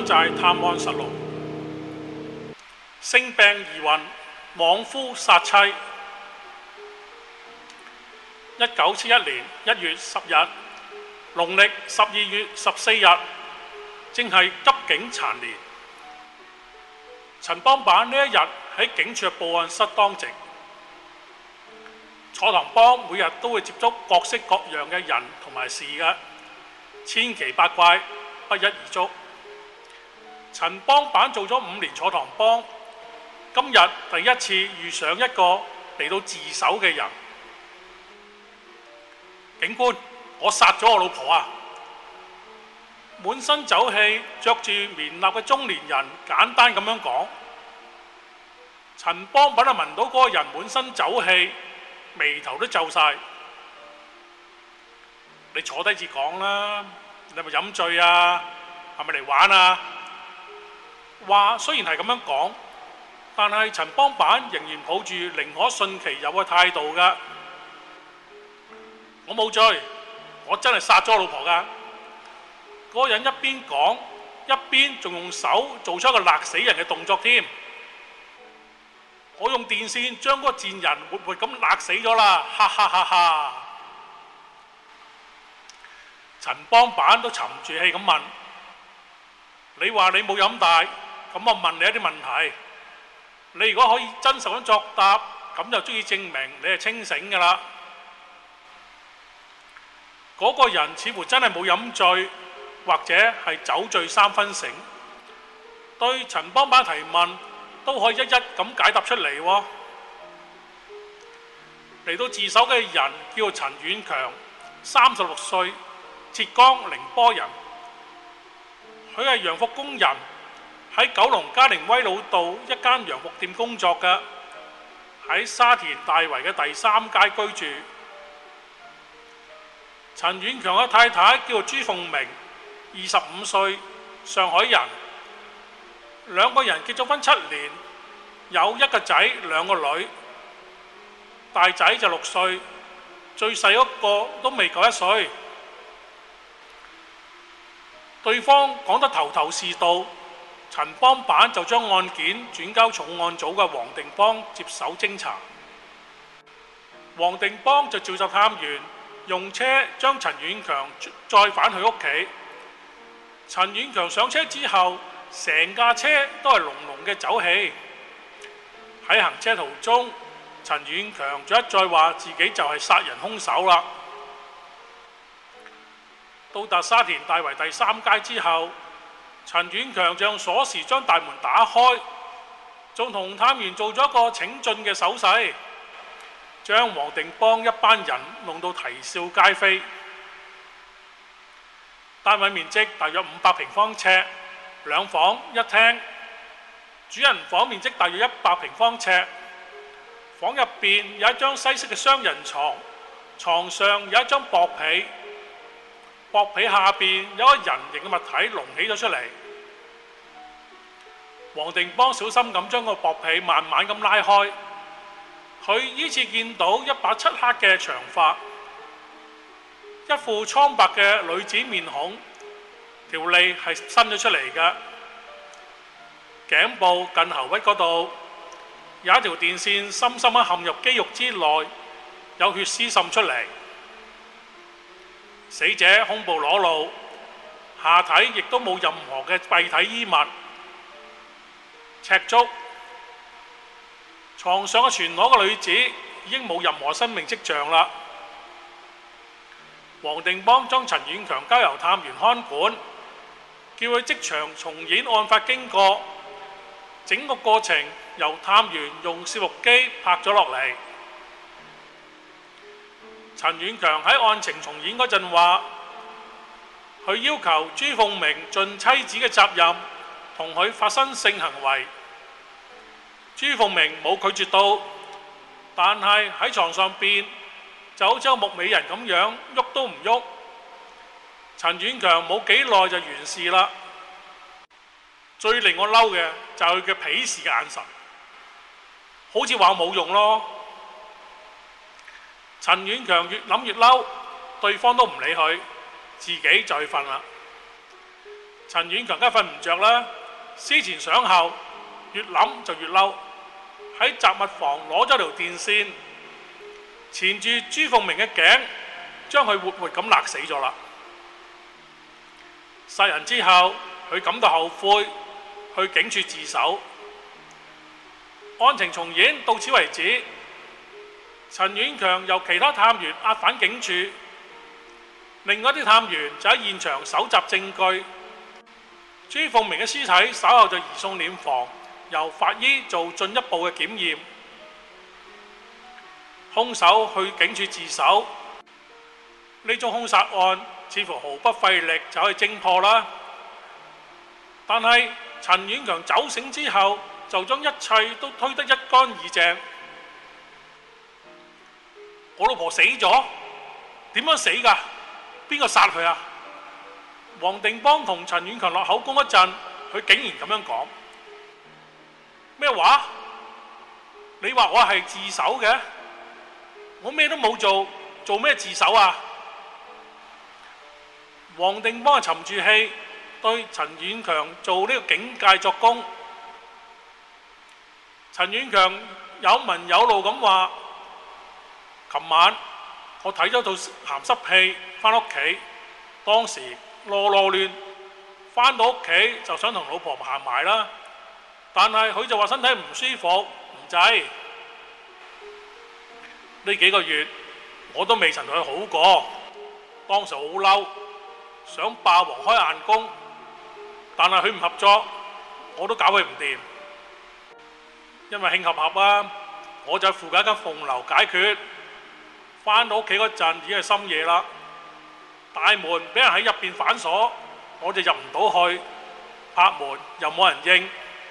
寨探案實錄。性病疑雲，莽夫殺妻。1971年1月10日，農曆12月14日，正係急警殘年。陳幫辦呢一日喺警署嘅報案室當值。楚堂幫每日都會接觸各式各樣嘅人同埋事嘅，千奇百怪，不一而足。陳幫辦做咗5年楚堂幫，今日第一次遇上一個嚟到自首嘅人。警官，我殺咗我老婆啊！滿身酒氣、着住棉衲嘅中年人簡單咁樣講。陳幫辦聞到嗰個人滿身酒氣，眉頭都皺晒。你坐低至講啦，你係咪飲醉啊？係咪嚟玩啊？話雖然係咁樣講，但係陳幫辦仍然抱住寧可信其有嘅態度㗎。我冇醉，我真係殺咗我老婆㗎。嗰個人一邊講，一邊仲用手做出一個勒死人嘅動作添。我用電線將嗰個賤人活活咁勒死咗啦！哈哈哈哈！陳幫辦都沉住氣咁問：你話你冇飲大，咁我問你一啲問題。你如果可以真實咁作答，咁就足以證明你係清醒㗎啦。嗰個人似乎真係冇飲醉，或者係酒醉3分醒。對陳幫辦提問都可以一一咁解答出嚟喎。嚟到自首嘅人叫做陳遠強，36歲，浙江寧波人。佢係洋服工人，喺九龍嘉寧威老道一間洋服店工作嘅，喺沙田大圍嘅第3街居住。陳遠強嘅太太叫做朱鳳明，25歲，上海人。兩個人結咗婚7年，有1個仔2個女。大仔就6歲，最細嗰個都未夠1歲。對方講得頭頭是道，陳幫辦就將案件轉交重案組嘅黃定邦接手偵查。黃定邦就召集探員，用車將陳遠強載返去屋企。陳遠強上車之後，成架車都係濃濃嘅酒氣。喺行車途中，陳遠強就一再話自己就係殺人兇手啦。到達沙田大圍第3街之後，陳遠強就用鎖匙將大門打開，仲同探員做咗一個請進嘅手勢，將黃定邦一班人弄到啼笑皆非。單位面積大約500平方尺，2房1廳。主人房面積大約100平方尺，房入邊有一張西式嘅雙人床，床上有一張薄被，薄被下邊有一個人形嘅物體隆起咗出嚟。黃定邦小心咁將個薄被慢慢咁拉開，佢依次見到一把漆黑嘅長髮，一副蒼白嘅女子面孔，條脷係伸咗出嚟嘅。頸部近喉屈嗰度有一條電線深深咁陷入肌肉之內，有血絲滲出嚟。死者胸部裸露，下體亦都冇任何嘅蔽體衣物，赤足。床上嘅全裸嘅女子已經冇任何生命跡象啦。黃定邦將陳遠強交由探員看管，叫佢即場重演案發經過。整個過程由探員用攝錄機拍咗落嚟。陳遠強喺案情重演嗰陣話，佢要求朱鳳明盡妻子嘅責任，同佢發生性行為。朱鳳明冇拒絕到，但係喺床上邊就好似個木美人咁樣，喐都唔喐。陳遠強冇幾耐就完事啦。最令我嬲嘅就係佢嘅鄙視嘅眼神，好似話冇用咯。陳遠強越諗越嬲，對方都唔理佢，自己就去瞓啦。 陳婉強梗係瞓唔着啦，思前想後，越諗就越嬲，喺雜物房攞咗條電線，纏住朱鳳明嘅頸，將佢活活咁勒死咗啦。殺人之後，佢感到後悔，去警署自首。案情重演到此為止。陳婉強由其他探員押返警署，另外啲探員就喺現場搜集證據。朱鳳明嘅屍體稍後就移送殮房，由法醫做進一步嘅檢驗。兇手去警署自首，呢宗兇殺案似乎毫不費力就可以偵破啦。但係陳婉強酒醒之後，就將一切都推得一乾二淨。我老婆死咗，點樣死㗎？邊個殺佢啊？黃定邦同陳婉強落口供嗰陣，佢竟然咁樣講。咩話？你話我係自首嘅？我咩都冇做，做咩自首啊？黃定邦係沉住氣對陳婉強做呢個警戒作供。陳婉強有文有路咁話：琴晚我睇咗套鹹濕戲返屋企，當時囉囉攣，返到屋企就想同老婆行埋啦，但係佢就話身體唔舒服，唔制。呢幾個月我都未曾同佢好過，當時好嬲，想霸王開硬功，但係佢唔合作，我都搞佢唔掂。因為慶合合啊，我就喺附近一間鳳樓解決。返到屋企嗰陣已經係深夜啦，大門俾人喺入邊反鎖，我就入唔到去，拍門又冇人應。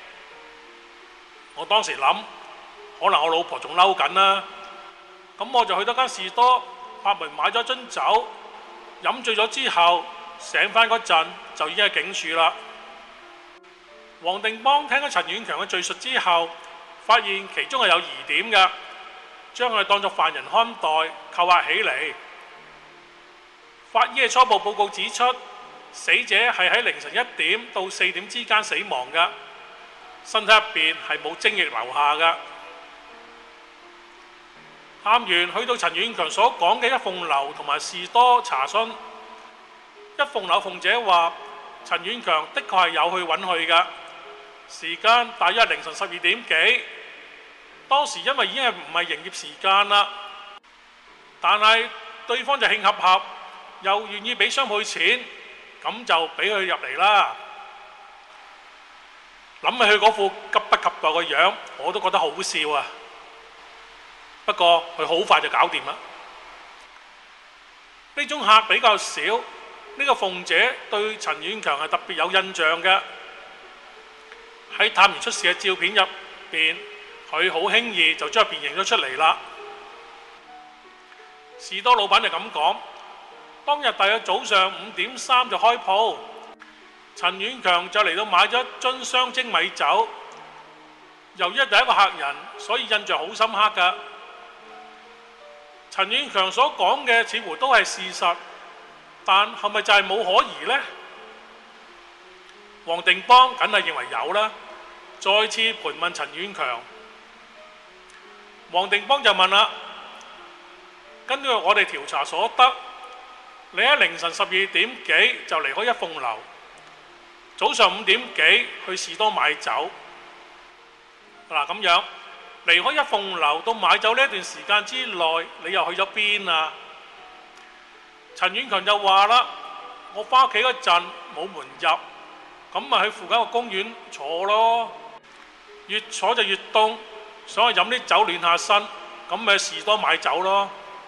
我當時諗，可能我老婆仲嬲緊啦，咁我就去到間士多，拍門買咗樽酒，飲醉咗之後醒返嗰陣就已經喺警署啦。黃定邦聽咗陳婉強嘅敘述之後，發現其中係有疑點嘅，將佢當作犯人看待，扣押起嚟。法醫嘅初步報告指出，死者係喺凌晨1點到4點之間死亡嘅，身體入邊係冇精液流下嘅。探員去到陳婉強所講嘅一鳳樓同埋士多查詢，一鳳樓鳳姐話陳婉強的確係有去揾佢嘅，時間大約係凌晨12點幾。當時因為已經係唔係營業時間啦，但係對方就慶合合，又願意俾雙倍錢，咁就俾佢入嚟啦。諗起佢嗰副急不及待嘅樣，我都覺得好笑啊！不過佢好快就搞掂啦。呢種客比較少，呢個鳳姐對陳婉強係特別有印象嘅。喺探員出示嘅照片入邊，佢好輕易就將佢辨認咗出嚟啦。士多老闆就咁講：當日大約早上5點3就開鋪，陳婉強就嚟到買咗一樽雙蒸米酒。由於第一個客人，所以印象好深刻㗎。陳婉強所講嘅似乎都係事實，但係咪就係冇可疑呢？黃定邦梗係認為有啦，再次盤問陳婉強。黃定邦就問啦：根據我哋調查所得，你喺凌晨12點幾就離開一鳳樓，早上5點幾去士多買酒。嗱，咁樣離開一鳳樓到買酒呢一段時間之內，你又去咗邊啊？陳婉強就話啦：我返屋企嗰陣冇門入，咁咪去附近個公園坐咯。越坐就越凍，想去飲啲酒暖下身，咁咪去士多買酒咯。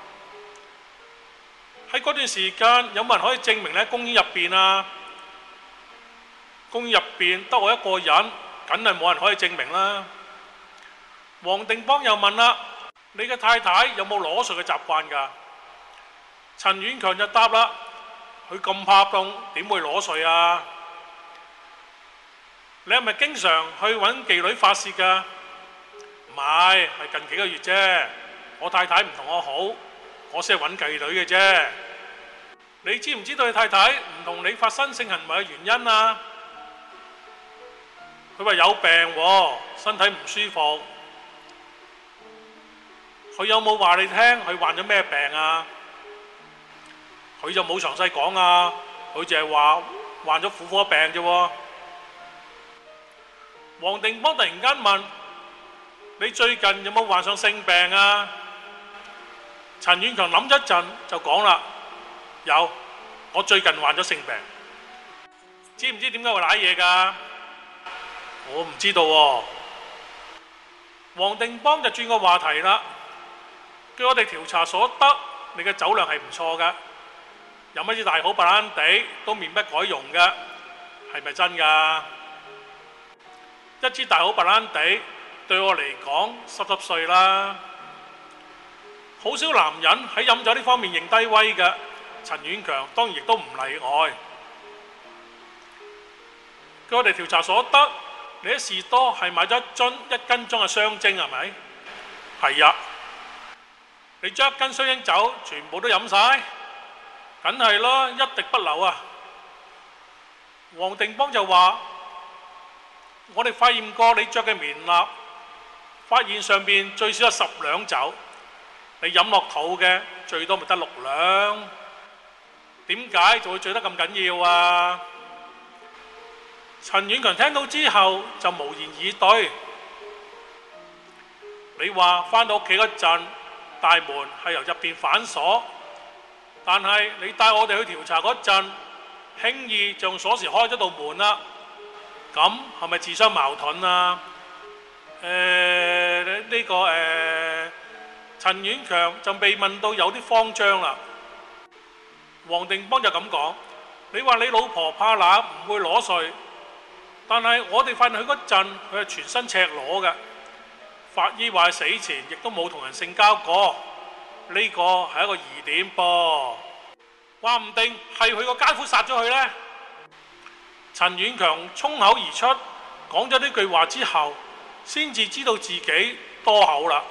喺嗰段時間有冇人可以證明你喺公園入邊啊？公園入邊得我一個人，梗係冇人可以證明啦。黃定邦又問啦：你嘅太太有冇裸睡嘅習慣㗎？陳婉強就答啦：佢咁怕凍，點會裸睡啊？你係咪經常去揾妓女發泄㗎？唔係，係近幾個月啫。我太太唔同我好，我先係揾妓女嘅啫。 你知唔知道你太太唔同你發生性行為嘅原因啊？佢話有病喎，身體唔舒服。佢有冇話你聽佢患咗咩病啊？佢就冇詳細講啊，佢淨係話患咗婦科病啫喎。黃定邦突然間問：你最近有冇患上性病啊？陳婉強諗咗一陣就講啦：有，我最近患咗性病。知唔知點解會瀨嘢㗎？我唔知道喎。黃定邦就轉個話題啦。據我哋調查所得，你嘅酒量係唔錯㗎，飲一支大好白蘭地都面不改容㗎，係咪真㗎？一支大好白蘭地對我嚟講濕碎啦。好少男人喺飲酒呢方面認低威嘅，陳婉強當然亦都唔例外。據我哋調查所得，你喺士多係買咗一斤裝嘅雙蒸係咪？係啊。你將一斤雙蒸酒全部都飲晒，梗係啦，一滴不留啊！黃定邦就話：我哋發現過你着嘅棉衲，發現上邊最少有10兩酒，你飲落肚嘅最多咪得6兩，點解就會醉得咁緊要啊？陳婉強聽到之後就無言以對。你話返到屋企嗰陣，大門係由入邊反鎖，但係你帶我哋去調查嗰陣，輕易就用鎖匙開咗道門啦。咁係咪自相矛盾啊？陳婉強就被問到有啲慌張啦。黃定邦就咁講：你話你老婆怕冷唔會裸睡，但係我哋發現佢嗰陣，佢係全身赤裸嘅。法醫話死前亦都冇同人性交過，呢個係一個疑點噃。話唔定係佢個奸夫殺咗佢呢。陳婉強衝口而出，講咗呢句話之後，先至知道自己多口啦。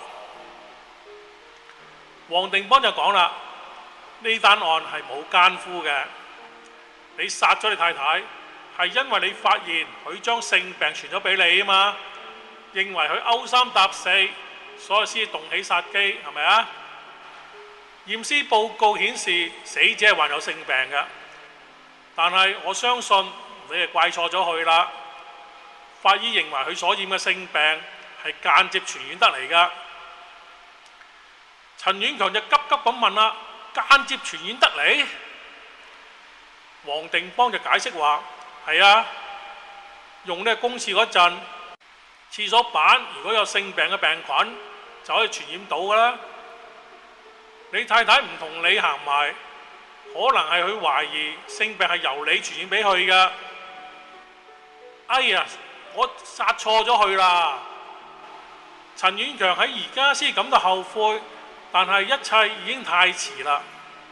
黃定邦就講啦：呢單案係冇奸夫嘅，你殺咗你太太係因為你發現佢將性病傳咗俾你啊嘛。認為佢勾三搭四，所以先動起殺機，係咪啊？驗屍報告顯示死者係患有性病嘅，但係我相信你係怪錯咗佢啦。法醫認為佢所染嘅性病係間接傳染得嚟㗎。陳婉強就急急咁問啦：間接傳染得嚟？黃定邦就解釋話：係啊，用呢個公廁嗰陣，廁所板如果有性病嘅病菌，就可以傳染到㗎啦。你太太唔同你行埋，可能係佢懷疑性病係由你傳染俾佢㗎。哎呀，我殺錯咗佢啦！陳婉強喺而家先感到後悔，但係一切已經太遲啦。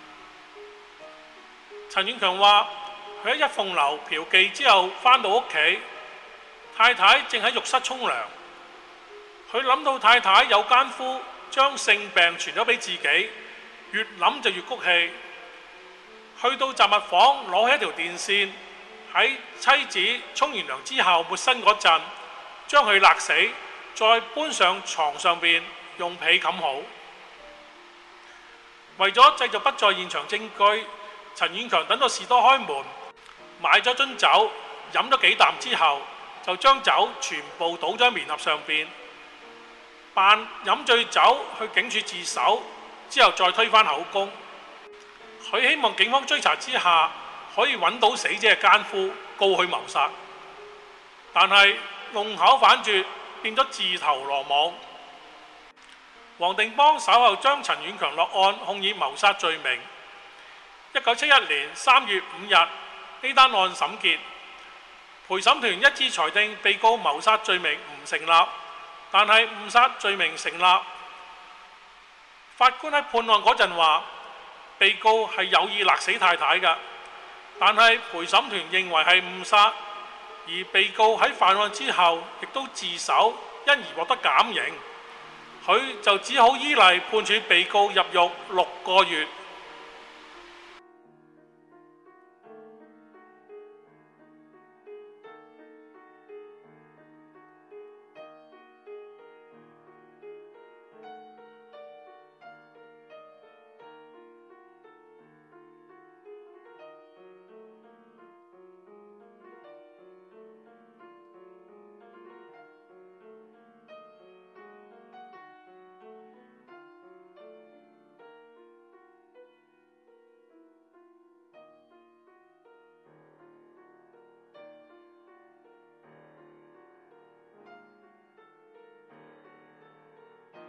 陳婉強話：佢喺一鳳樓嫖妓之後返到屋企，太太正喺浴室沖涼。佢諗到太太有奸夫將性病傳咗俾自己，越諗就越谷氣。去到雜物房攞起一條電線，喺妻子沖完涼之後抹身嗰陣，將佢勒死，再搬上床上邊用被冚好。為咗製造不在現場證據，陳婉強等到士多開門，買咗樽酒，飲咗幾啖之後，就將酒全部倒咗喺棉盒上邊，扮飲醉酒去警署自首，之後再推翻口供。佢希望警方追查之下可以揾到死者嘅奸夫，告佢謀殺。但係弄巧反拙，變咗自投羅網。黃定邦稍後將陳婉強落案，控以謀殺罪名。1971年3月5日，呢單案審結，陪審團一致裁定被告謀殺罪名唔成立，但係誤殺罪名成立。法官喺判案嗰陣話，被告係有意勒死太太㗎，但係陪審團認為係誤殺，而被告喺犯案之後亦都自首，因而獲得減刑。佢就只好依例判處被告入獄6個月。